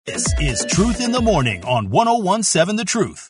This is Truth in the Morning on 101.7 The Truth.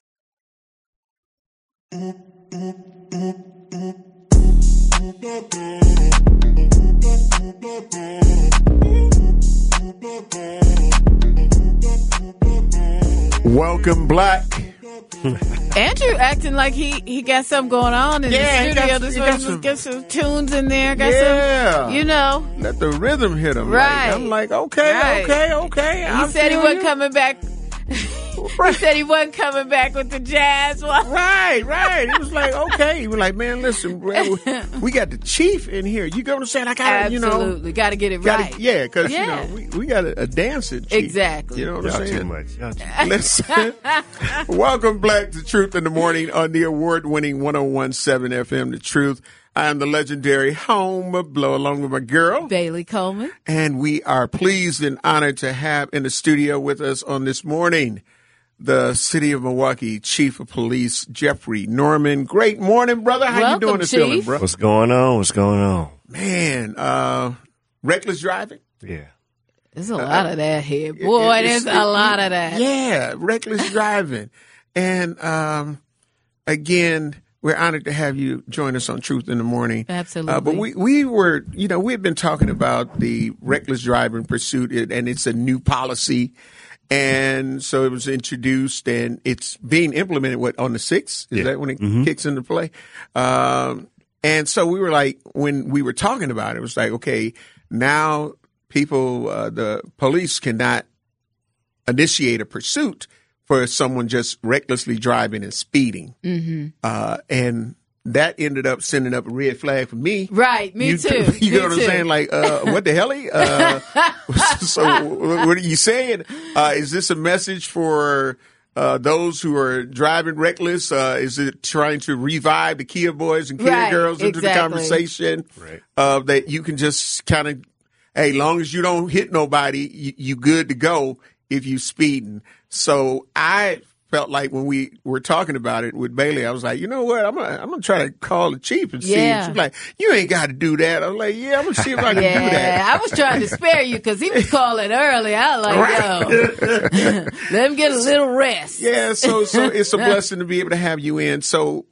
Welcome, Black. Andrew acting like he got something going on in the studio. Get some tunes in there. Got some, you know. Let the rhythm hit him. Right. Like, I'm like, okay. He said he wasn't coming back. He said he wasn't coming back with the jazz one. Right. He was like, okay. He was like, man, listen, we got the chief in here. You get what I'm saying? I got Absolutely. Got to get it right. Yeah, because, we got a dancing chief. Exactly. You know what I'm saying? Too much. Listen, welcome Black to Truth in the Morning on the award-winning 101.7 FM, The Truth. I am the legendary Home Blow, along with my girl, Bailey Coleman. And we are pleased and honored to have in the studio with us on this morning the City of Milwaukee Chief of Police, Jeffrey Norman. Great morning, brother. How you doing this feeling, bro? What's going on? Man, reckless driving? Yeah. There's a lot of that here. Boy, there's a lot of that. Yeah, reckless driving. And again, we're honored to have you join us on Truth in the Morning. Absolutely. But we were, we've been talking about the reckless driving pursuit, and it's a new policy. And so it was introduced, and it's being implemented, on the 6th? Is that when it kicks into play? And so we were like, when we were talking about it, it was like, okay, now people, the police cannot initiate a pursuit for someone just recklessly driving and speeding. And that ended up sending up a red flag for me. Right, me too. You know what I'm saying? Like, what the hell? So what are you saying? Is this a message for those who are driving reckless? Is it trying to revive the Kia boys and Kia girls into the conversation? Right. That you can just kind of, hey, long as you don't hit nobody, you good to go if you speeding. So I felt like when we were talking about it with Bailey, I was like, you know what? I'm gonna try to call the chief and see. Yeah. She's like, you ain't got to do that. I was like, yeah, I'm gonna see if I can do that. I was trying to spare you because he was calling early. I was like, yo, let him get a little rest. Yeah, so it's a blessing to be able to have you in. So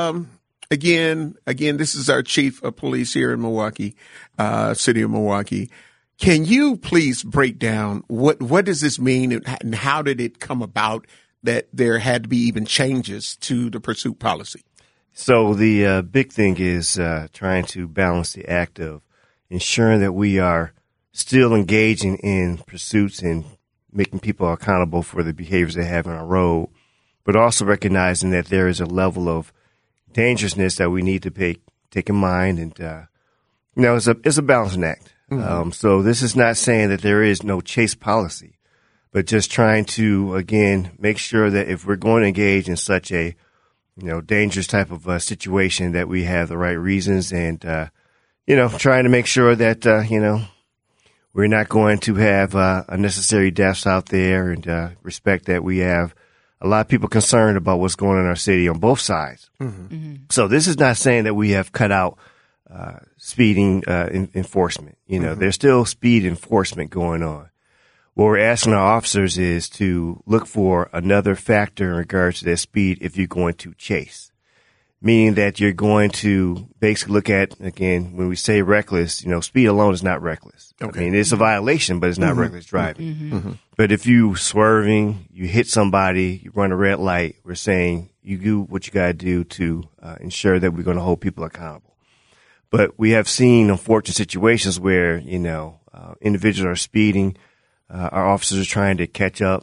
again, this is our chief of police here in Milwaukee, City of Milwaukee. Can you please break down what does this mean and how did it come about that there had to be even changes to the pursuit policy? So the big thing is trying to balance the act of ensuring that we are still engaging in pursuits and making people accountable for the behaviors they have on our road, but also recognizing that there is a level of dangerousness that we need to take in mind. And, it's a balancing act. So this is not saying that there is no chase policy, but just trying to, again, make sure that if we're going to engage in such a, dangerous type of situation, that we have the right reasons and, trying to make sure that, we're not going to have unnecessary deaths out there and respect that we have a lot of people concerned about what's going on in our city on both sides. So this is not saying that we have cut out speeding enforcement. There's still speed enforcement going on. What we're asking our officers is to look for another factor in regards to that speed if you're going to chase, meaning that you're going to basically look at, again, when we say reckless, speed alone is not reckless. Okay. I mean, it's a violation, but it's not reckless driving. But if you swerving, you hit somebody, you run a red light, we're saying you do what you got to do to ensure that we're going to hold people accountable. But we have seen unfortunate situations where, individuals are speeding. Our officers are trying to catch up.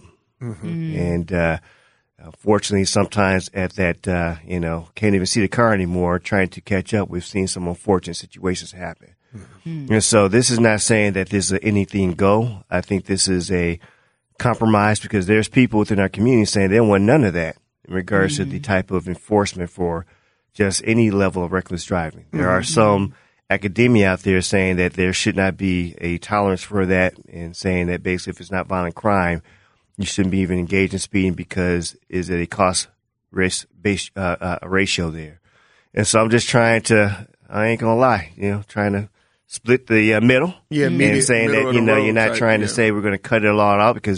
And fortunately, sometimes at that, can't even see the car anymore, trying to catch up. We've seen some unfortunate situations happen. And so this is not saying that this is anything go. I think this is a compromise because there's people within our community saying they don't want none of that in regards to the type of enforcement for just any level of reckless driving. There are some academia out there saying that there should not be a tolerance for that and saying that basically if it's not violent crime, you shouldn't be even engaged in speeding because is it a cost risk based ratio there. And so I'm just trying to, I ain't gonna lie, trying to split the middle and saying that, you're not trying to say we're going to cut it all out because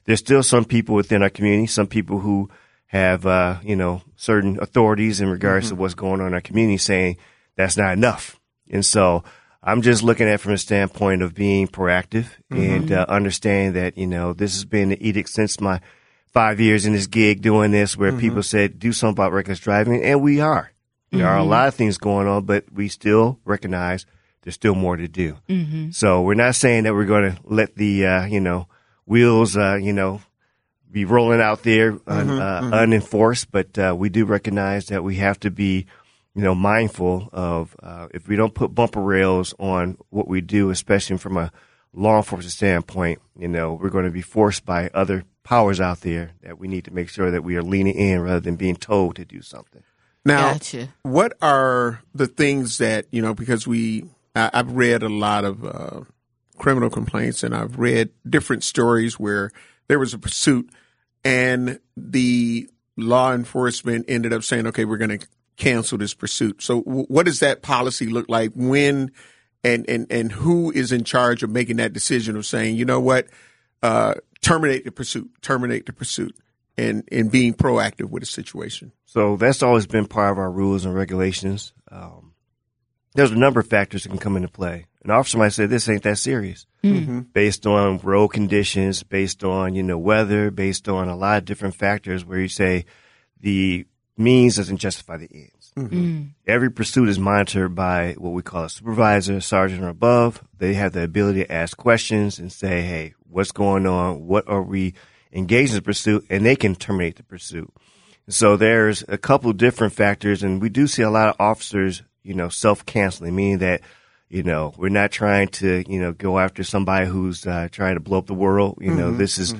there's still some people within our community, some people who have, certain authorities in regards to what's going on in our community saying that's not enough. And so I'm just looking at it from a standpoint of being proactive and understanding that, this has been the edict since my 5 years in this gig doing this, where people said, do something about reckless driving. And we are. There are a lot of things going on, but we still recognize there's still more to do. So we're not saying that we're going to let the, wheels, be rolling out there unenforced, but we do recognize that we have to be, mindful of if we don't put bumper rails on what we do, especially from a law enforcement standpoint, we're going to be forced by other powers out there that we need to make sure that we are leaning in rather than being told to do something. Now, what are the things that, because I've read a lot of criminal complaints, and I've read different stories where there was a pursuit and the law enforcement ended up saying, okay, we're going to cancel this pursuit. So what does that policy look like? When and who is in charge of making that decision of saying, you know what, terminate the pursuit and being proactive with a situation? So that's always been part of our rules and regulations. There's a number of factors that can come into play. An officer might say, this ain't that serious, based on road conditions, based on, weather, based on a lot of different factors where you say the means doesn't justify the ends. Every pursuit is monitored by what we call a supervisor, sergeant or above. They have the ability to ask questions and say, hey, what's going on? What are we engaged in the pursuit? And they can terminate the pursuit. So there's a couple of different factors, and we do see a lot of officers, self-canceling, meaning that, we're not trying to, go after somebody who's trying to blow up the world. This is,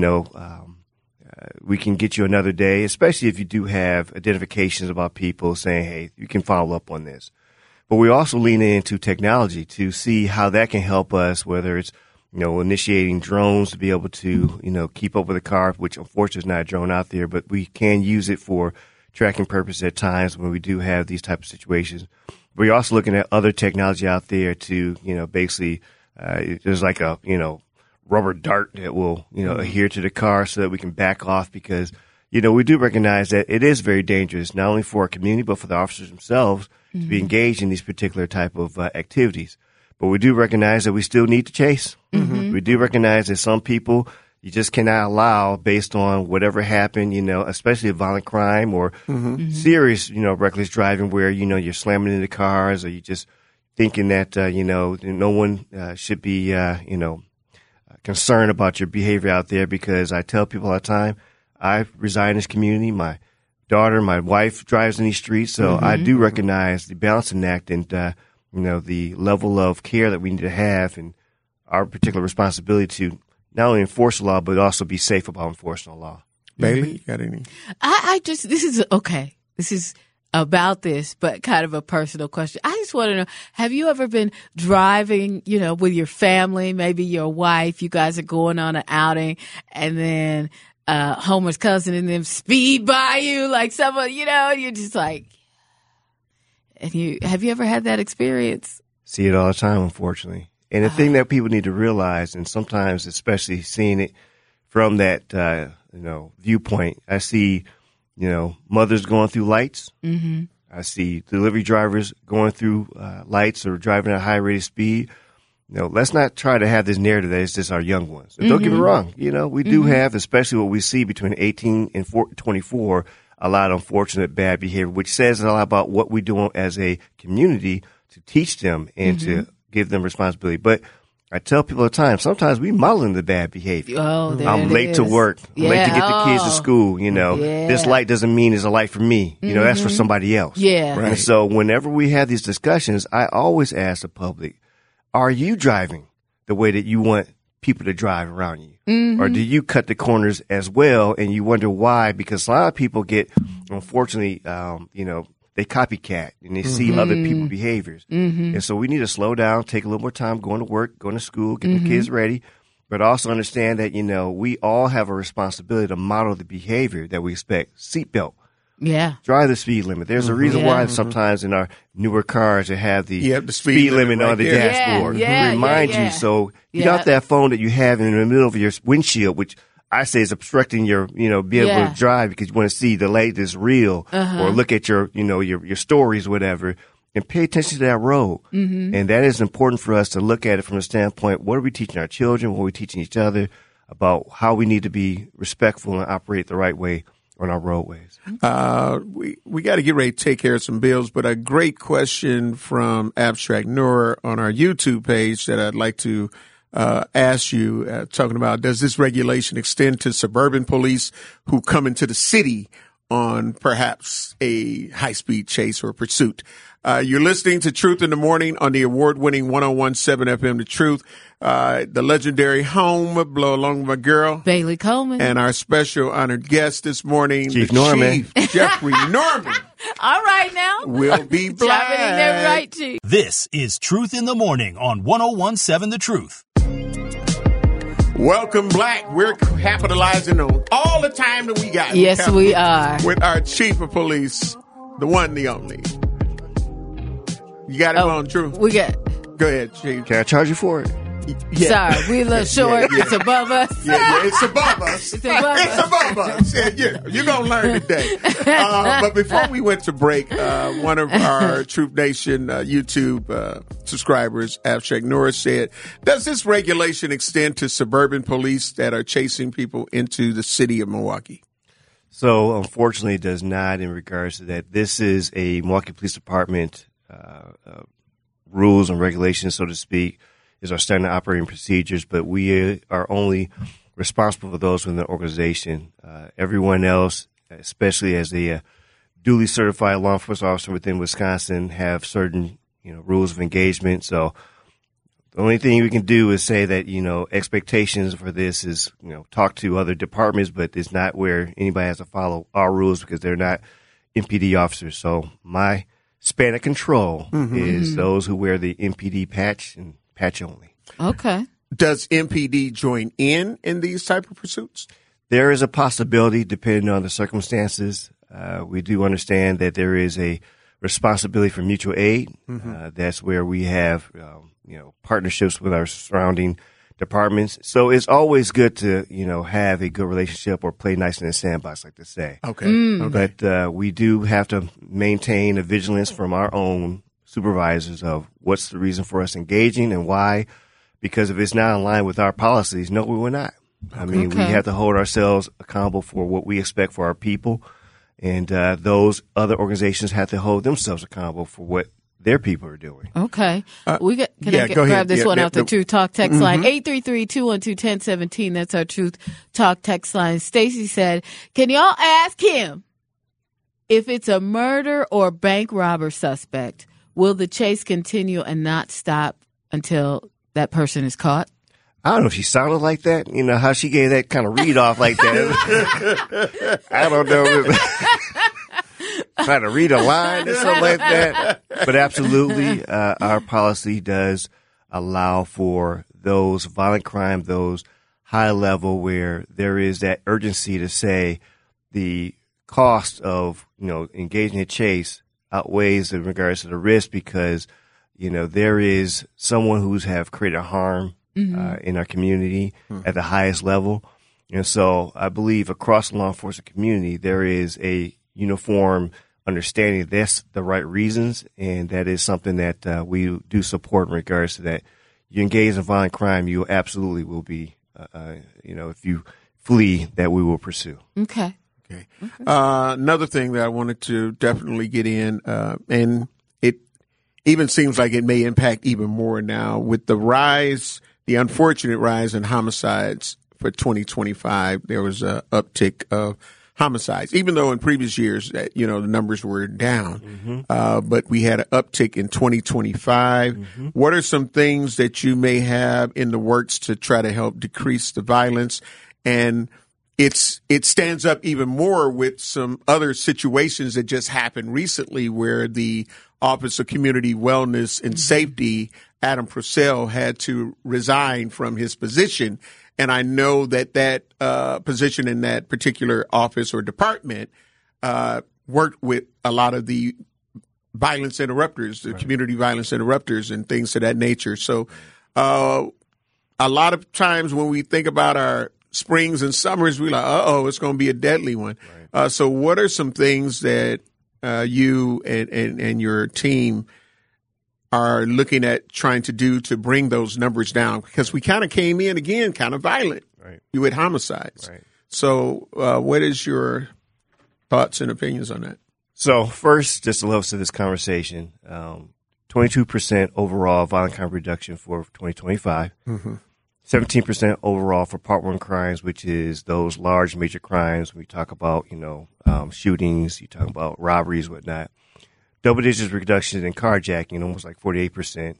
we can get you another day, especially if you do have identifications about people saying, hey, you can follow up on this. But we also lean into technology to see how that can help us, whether it's, initiating drones to be able to, keep up with a car, which unfortunately is not a drone out there, but we can use it for tracking purposes at times when we do have these type of situations. We're also looking at other technology out there to, basically, there's like a, rubber dart that will, adhere to the car so that we can back off because, we do recognize that it is very dangerous, not only for our community, but for the officers themselves to be engaged in these particular type of activities. But we do recognize that we still need to chase. We do recognize that some people you just cannot allow based on whatever happened, especially a violent crime or serious, reckless driving where, you're slamming into cars or you just thinking that, no one should be, concerned about your behavior out there because I tell people all the time, I reside in this community. My daughter, my wife drives in these streets. So I do recognize the balancing act and, the level of care that we need to have and our particular responsibility to not only enforce the law, but also be safe about enforcing the law. Bailey, you got any? This is okay. This is about this, but kind of a personal question. I just want to know, have you ever been driving, with your family, maybe your wife, you guys are going on an outing and then, Homer's cousin and them speed by you like someone, you're just like, and have you ever had that experience? See it all the time, unfortunately. And the thing that people need to realize, and sometimes especially seeing it from that, viewpoint, I see, mothers going through lights. I see delivery drivers going through lights or driving at a high rate of speed. Let's not try to have this narrative that it's just our young ones. And don't get me wrong. We do have, especially what we see between 18 and 24, a lot of unfortunate bad behavior, which says a lot about what we're doing as a community to teach them and to give them responsibility. But I tell people all the time, sometimes we modeling the bad behavior. I'm late to work. I'm late to get the kids to school. This light doesn't mean it's a light for me. That's for somebody else. Yeah. Right. And so whenever we have these discussions, I always ask the public, are you driving the way that you want people to drive around you? Or do you cut the corners as well? And you wonder why? Because a lot of people get, unfortunately, they copycat and they see other people's behaviors. And so we need to slow down, take a little more time going to work, going to school, get the kids ready, but also understand that, we all have a responsibility to model the behavior that we expect. Seatbelt. Yeah. Drive the speed limit. There's a reason why sometimes in our newer cars they have the speed limit on the dashboard. Remind you. So get out that phone that you have in the middle of your windshield, which I say it's obstructing your, be able to drive because you want to see the light that's real or look at your, your stories, whatever, and pay attention to that road. Mm-hmm. And that is important for us to look at it from a standpoint, what are we teaching our children? What are we teaching each other about how we need to be respectful and operate the right way on our roadways? We got to get ready to take care of some bills, but a great question from Abstract Noor on our YouTube page that I'd like to ask you, talking about, does this regulation extend to suburban police who come into the city on perhaps a high-speed chase or pursuit? You're listening to Truth in the Morning on the award-winning 101.7 FM The Truth. The legendary home, blow along with my girl, Bailey Coleman. And our special honored guest this morning, Chief Norman. Chief Jeffrey Norman. All right now. We'll be Dropping in there, black. right, Chief. This is Truth in the Morning on 101.7 The Truth. Welcome, Black. We're capitalizing on all the time that we got. Yes, we are. With our chief of police, the one, the only. You got it on, Drew? We got. Go ahead, Chief. Can I charge you for it? Yeah. Sorry, we a little short. Yeah. It's above us. Yeah, it's above us. It's above It's us. above us. Yeah, you're going to learn today. But before we went to break, one of our Truth Nation YouTube subscribers, Abstract Norris, said, does this regulation extend to suburban police that are chasing people into the city of Milwaukee? So, unfortunately, it does not in regards to that. This is a Milwaukee Police Department rules and regulations, so to speak, is our standard operating procedures, but we are only responsible for those within the organization. Everyone else, especially as a duly certified law enforcement officer within Wisconsin, have certain rules of engagement. So the only thing we can do is say that expectations for this is talk to other departments, but it's not where anybody has to follow our rules because they're not MPD officers. So my span of control is those who wear the MPD patch and patch only. Okay. Does MPD join in these type of pursuits? There is a possibility depending on the circumstances. We do understand that there is a responsibility for mutual aid. That's where we have, partnerships with our surrounding departments. So it's always good to, have a good relationship or play nice in the sandbox, like to say. Okay. But we do have to maintain a vigilance from our own supervisors of what's the reason for us engaging and why. Because if it's not in line with our policies, no, we will not. I mean, we have to hold ourselves accountable for what we expect for our people. And those other organizations have to hold themselves accountable for what their people are doing. Okay. Can I go grab ahead. this one off the No. Truth Talk text line? 833-212-1017. That's our Truth Talk text line. Stacy said, can y'all ask him if it's a murder or bank robber suspect, will the chase continue and not stop until that person is caught? I don't know if she sounded like that. How she gave that kind of read off like that. I don't know. Trying to read a line or something like that. But absolutely, our policy does allow for those violent crime, those high level where there is that urgency to say the cost of, engaging a chase outweighs in regards to the risk because, there is someone who's have created harm in our community at the highest level. And so I believe across the law enforcement community, there is a uniform understanding that's the right reasons. And that is something that we do support in regards to that. You engage in violent crime, you absolutely will be, if you flee, that we will pursue. Okay. Another thing that I wanted to definitely get in, and it even seems like it may impact even more now with the unfortunate rise in homicides for 2025. There was an uptick of homicides, even though in previous years that, the numbers were down. But we had an uptick in 2025. What are some things that you may have in the works to try to help decrease the violence? And it stands up even more with some other situations that just happened recently where the Office of Community Wellness and Safety, Adam Purcell, had to resign from his position. And I know that position in that particular office or department worked with a lot of the violence interrupters, the community violence interrupters and things of that nature. So a lot of times when we think about our springs and summers, we're like, it's going to be a deadly one. Right. So what are some things that you and your team are looking at trying to do to bring those numbers down? Because we kind of came in again, kind of violent. Right. You had homicides. Right. So what is your thoughts and opinions on that? So first, just to level set this conversation, 22% overall violent crime reduction for 2025, 17% overall for Part 1 crimes, which is those large major crimes. We talk about, shootings, you talk about robberies, whatnot. Double digits reduction in carjacking, almost like 48%,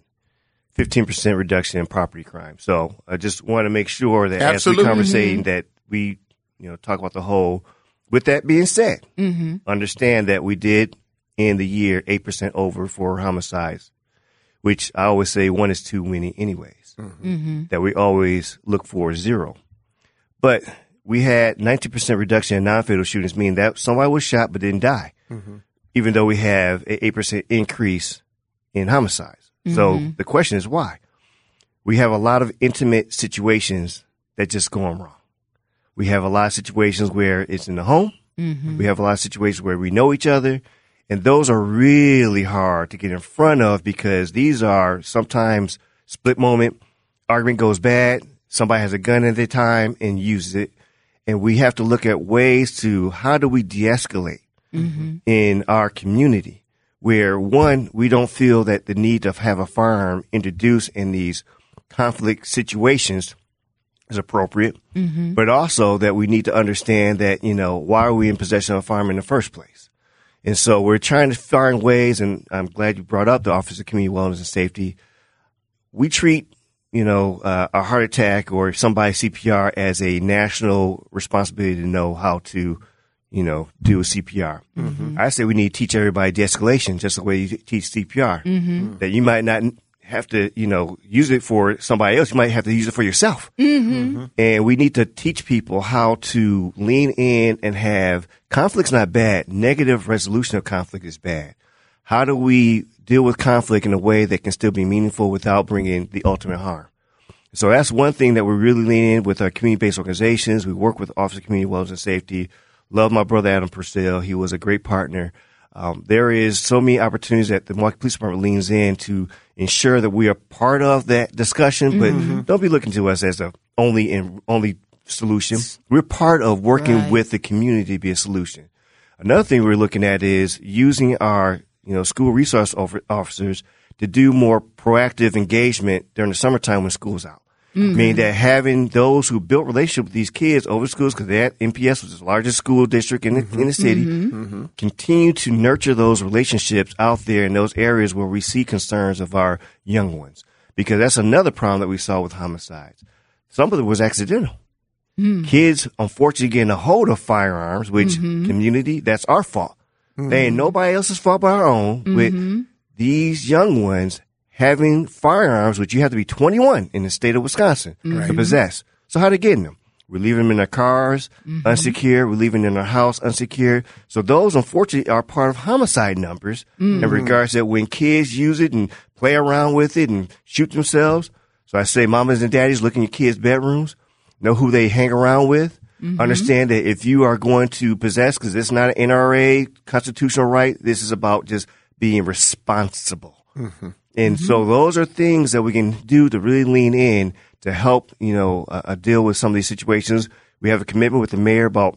15% reduction in property crime. So I just want to make sure that Absolutely. as we conversating that we, talk about the whole. With that being said, understand that we did end the year 8% over for homicides, which I always say one is too many anyways, that we always look for 0. But we had 19% reduction in non-fatal shootings, meaning that somebody was shot but didn't die, even though we have an 8% increase in homicides. So the question is why? We have a lot of intimate situations that just go wrong. We have a lot of situations where it's in the home. We have a lot of situations where we know each other. And those are really hard to get in front of because these are sometimes split moment. Argument goes bad. Somebody has a gun at the time and uses it. And we have to look at ways to how do we de-escalate in our community where, one, we don't feel that the need to have a firearm introduced in these conflict situations is appropriate, but also that we need to understand that, why are we in possession of a firearm in the first place? And so we're trying to find ways, and I'm glad you brought up the Office of Community Wellness and Safety. We treat, a heart attack or somebody CPR as a national responsibility to know how to, do a CPR. I say we need to teach everybody de-escalation just the way you teach CPR, that you might not have to, use it for somebody else. You might have to use it for yourself. And we need to teach people how to lean in and have conflict's not bad. Negative resolution of conflict is bad. How do we deal with conflict in a way that can still be meaningful without bringing the ultimate harm? So that's one thing that we're really leaning in with our community-based organizations. We work with Office of Community Wellness and Safety. Love my brother, Adam Purcell. He was a great partner. There is so many opportunities that the Milwaukee Police Department leans in to ensure that we are part of that discussion, but don't be looking to us as the only solution. We're part of working with the community to be a solution. Another thing we're looking at is using our, school resource officers to do more proactive engagement during the summertime when school's out. Meaning that having those who built relationship with these kids over schools, because that MPS was the largest school district in the city, continue to nurture those relationships out there in those areas where we see concerns of our young ones. Because that's another problem that we saw with homicides. Some of it was accidental. Kids, unfortunately, getting a hold of firearms, which community, that's our fault. They ain't nobody else's fault but our own. With these young ones having firearms, which you have to be 21 in the state of Wisconsin to possess. So how they getting them? We're leaving them in their cars, unsecured. We're leaving them in their house, unsecured. So those, unfortunately, are part of homicide numbers in regards to when kids use it and play around with it and shoot themselves. So I say, mamas and daddies, look in your kids' bedrooms, know who they hang around with. Understand that if you are going to possess, because it's not an NRA constitutional right, this is about just being responsible. And so those are things that we can do to really lean in to help, deal with some of these situations. We have a commitment with the mayor about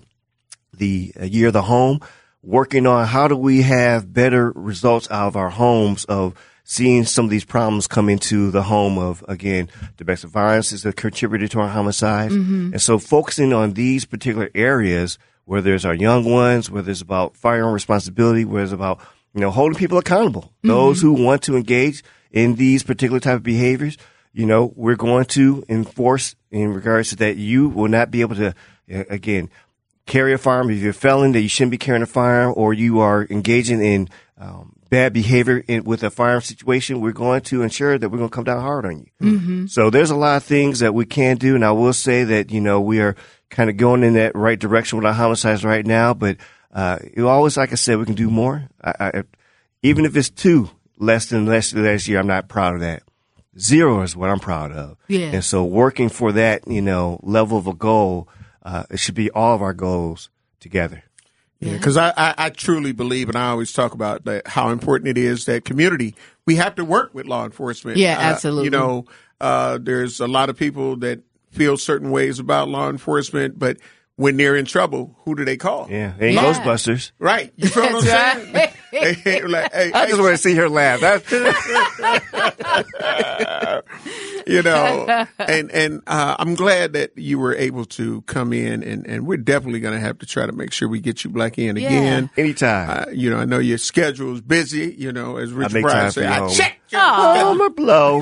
the year of the home, working on how do we have better results out of our homes of seeing some of these problems come into the home of, again, domestic violence is a contributor to our homicides. And so focusing on these particular areas, whether it's our young ones, whether it's about firearm responsibility, whether it's about holding people accountable. Those who want to engage in these particular type of behaviors, we're going to enforce in regards to that you will not be able to, again, carry a firearm. If you're a felon, that you shouldn't be carrying a firearm, or you are engaging in bad behavior with a firearm situation, we're going to ensure that we're going to come down hard on you. So there's a lot of things that we can do. And I will say that, we are kind of going in that right direction with our homicides right now, but always, like I said, we can do more. Even if it's 2 less than last year, I'm not proud of that. Zero is what I'm proud of. Yeah. And so working for that, level of a goal, it should be all of our goals together. Yeah, because I truly believe, and I always talk about how important it is that community, we have to work with law enforcement. Yeah, absolutely. There's a lot of people that feel certain ways about law enforcement, but when they're in trouble, who do they call? Yeah, they ain't Ghostbusters. Right. You feel what I'm saying? Right. I just want to see her laugh. And I'm glad that you were able to come in, and we're definitely going to have to try to make sure we get you back in again. Anytime. I know your schedule is busy, as Richard make Pryor time said, for you I home. checked. My blow.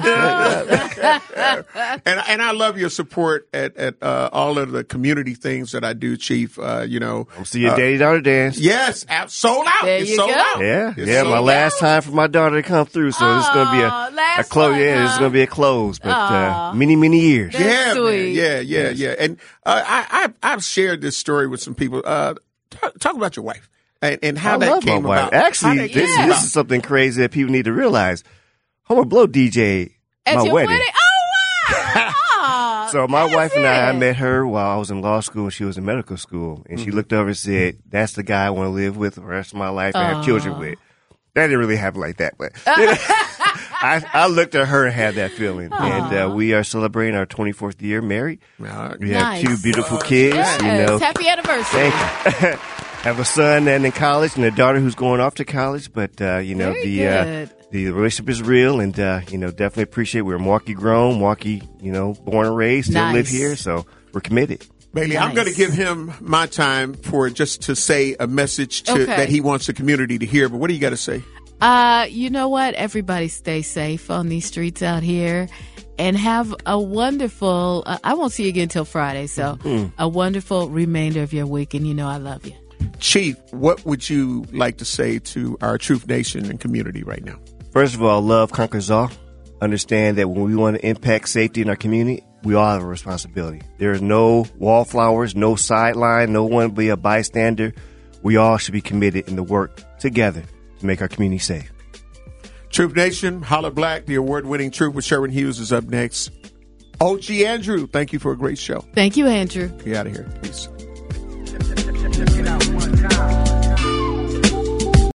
And I love your support at all of the community things that I do, Chief. I'm see your daddy-daughter dance. Yes, sold out. There It's you sold go. out. Yeah, It's yeah. sold My out. last time for my daughter to come through, so this is going to be a last close. one, Yeah, this is huh? going to be a close, but many years. That's Yeah, sweet. man. Yeah. And I've shared this story with some people. Talk about your wife and how I that love came my wife. about. Actually, How that came this about. is something crazy that people need to realize. Homer Blow DJ At my your wedding. Oh, wow. Aw, So my that's wife and I it. met her while I was in law school and she was in medical school. And she looked over and said, that's the guy I want to live with the rest of my life and have children with. That didn't really happen like that, but I looked at her and had that feeling. And we are celebrating our 24th year married. We have Nice. 2 beautiful kids. Yes. Happy anniversary. Thank you. Have a son and in college and a daughter who's going off to college. But, Very good. the relationship is real and, definitely appreciate we're Milwaukee grown, Milwaukee, born and raised, still live Nice. here. So we're committed. Bailey, I'm Nice. going to give him my time for just to say a message Okay. that he wants the community to hear. But what do you got to say? You know what? Everybody stay safe on these streets out here and have a wonderful, I won't see you again until Friday. So a wonderful remainder of your week. And I love you. Chief, what would you like to say to our Truth Nation and community right now? First of all, love conquers all. Understand that when we want to impact safety in our community, we all have a responsibility. There is no wallflowers, no sideline, no one be a bystander. We all should be committed in the work together to make our community safe. Truth Nation, Holla Black, the award-winning Truth with Sherwin Hughes is up next. OG Andrew, thank you for a great show. Thank you, Andrew. Be out of here. Peace. Check it out one time.